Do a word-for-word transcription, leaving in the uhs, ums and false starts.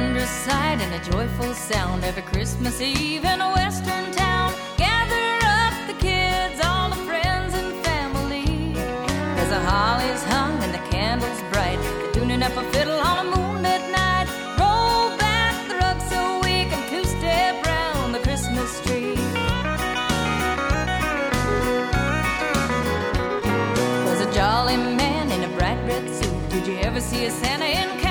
wondrous sight and a joyful sound. Every Christmas Eve in a western town, gather up the kids, all the friends and family. There's the hollies hung and the candles bright, tuning up a fiddle on a moonlit night. Roll back the rug so we can two-step round the Christmas tree. There's a jolly man in a bright red suit. Did you ever see a Santa in